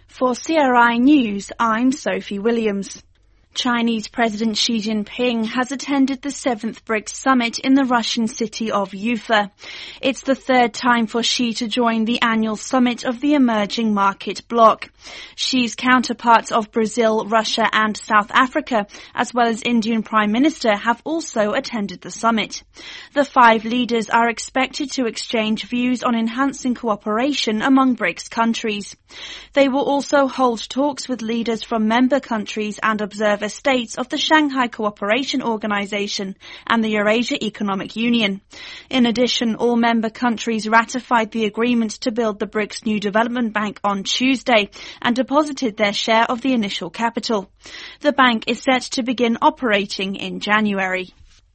For CRI News, I'm Sophie Williams. Chinese President Xi Jinping has attended the 7th BRICS summit in the Russian city of Ufa. It's the third time for Xi to join the annual summit of the emerging market bloc. Xi's counterparts of Brazil, Russia and South Africa, as well as Indian Prime Minister, have also attended the summit. The 5 leaders are expected to exchange views on enhancing cooperation among BRICS countries. They will also hold talks with leaders from member countries and observer states of the Shanghai Cooperation Organization and the Eurasia Economic Union. In addition, all member countries ratified the agreement to build the BRICS New Development Bank on Tuesday and deposited their share of the initial capital. The bank is set to begin operating in January.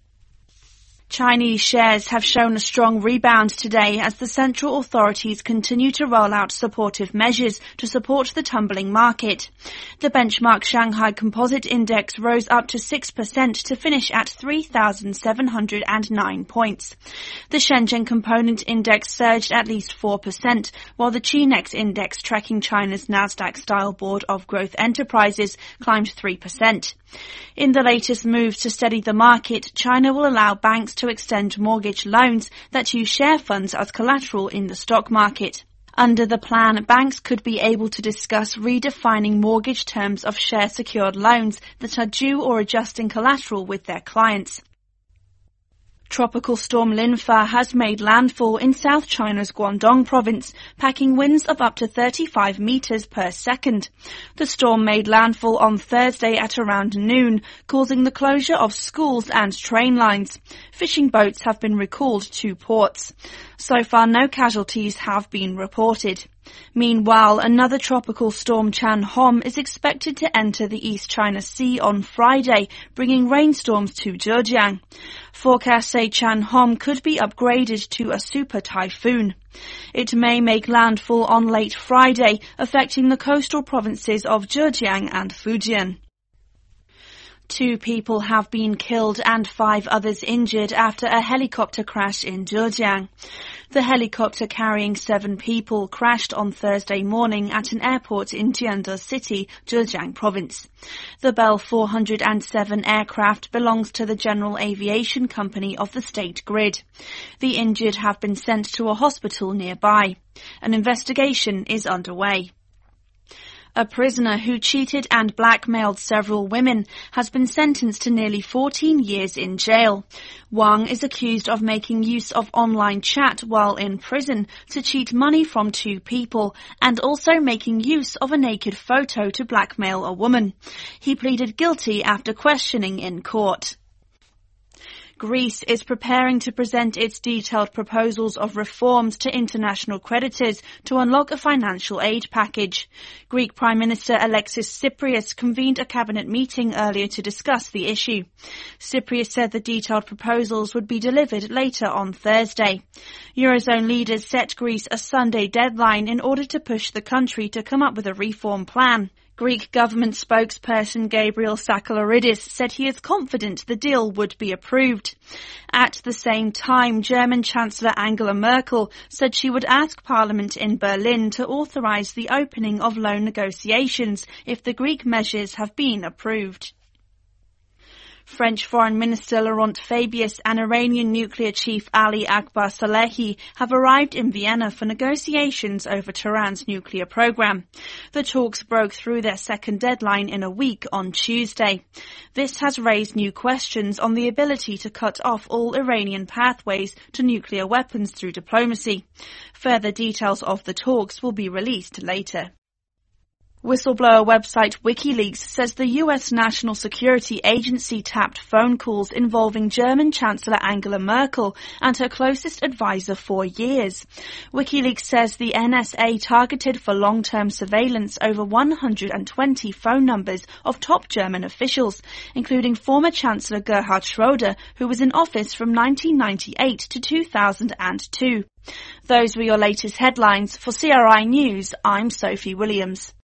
Chinese shares have shown a strong rebound today as the central authorities continue to roll out supportive measures to support the tumbling market. The benchmark Shanghai Composite Index rose up to 6% to finish at 3,709 points. The Shenzhen Component Index surged at least 4%, while the Chinex Index, tracking China's Nasdaq-style Board of Growth Enterprises, climbed 3%. In the latest moves to steady the market, China will allow banks to extend mortgage loans that use share funds as collateral in the stock market. Under the plan, banks could be able to discuss redefining mortgage terms of share-secured loans that are due or adjusting collateral with their clients. Tropical storm Linfa has made landfall in South China's Guangdong province, packing winds of up to 35 meters per second. The storm made landfall on Thursday at around noon, causing the closure of schools and train lines. Fishing boats have been recalled to ports. So far, no casualties have been reported. Meanwhile, another tropical storm, Chan Hom, is expected to enter the East China Sea on Friday, bringing rainstorms to Zhejiang. Forecasts say Chan Hom could be upgraded to a super typhoon. It may make landfall on late Friday, affecting the coastal provinces of Zhejiang and Fujian. 2 people have been killed and 5 others injured after a helicopter crash in Zhejiang. The helicopter carrying 7 people crashed on Thursday morning at an airport in Jiande City, Zhejiang province. The Bell 407 aircraft belongs to the General Aviation Company of the state grid. The injured have been sent to a hospital nearby. An investigation is underway. A prisoner who cheated and blackmailed several women has been sentenced to nearly 14 years in jail. Wang is accused of making use of online chat while in prison to cheat money from 2 people and also making use of a naked photo to blackmail a woman. He pleaded guilty after questioning in court. Greece is preparing to present its detailed proposals of reforms to international creditors to unlock a financial aid package. Greek Prime Minister Alexis Tsipras convened a cabinet meeting earlier to discuss the issue. Tsipras said the detailed proposals would be delivered later on Thursday. Eurozone leaders set Greece a Sunday deadline in order to push the country to come up with a reform plan. Greek government spokesperson Gabriel Sakaloridis said he is confident the deal would be approved. At the same time, German Chancellor Angela Merkel said she would ask Parliament in Berlin to authorise the opening of loan negotiations if the Greek measures have been approved. French Foreign Minister Laurent Fabius and Iranian nuclear chief Ali Akbar Salehi have arrived in Vienna for negotiations over Tehran's nuclear program. The talks broke through their second deadline in a week on Tuesday. This has raised new questions on the ability to cut off all Iranian pathways to nuclear weapons through diplomacy. Further details of the talks will be released later. Whistleblower website WikiLeaks says the US National Security Agency tapped phone calls involving German Chancellor Angela Merkel and her closest advisor for years. WikiLeaks says the NSA targeted for long-term surveillance over 120 phone numbers of top German officials, including former Chancellor Gerhard Schroeder, who was in office from 1998 to 2002. Those were your latest headlines. For CRI News, I'm Sophie Williams.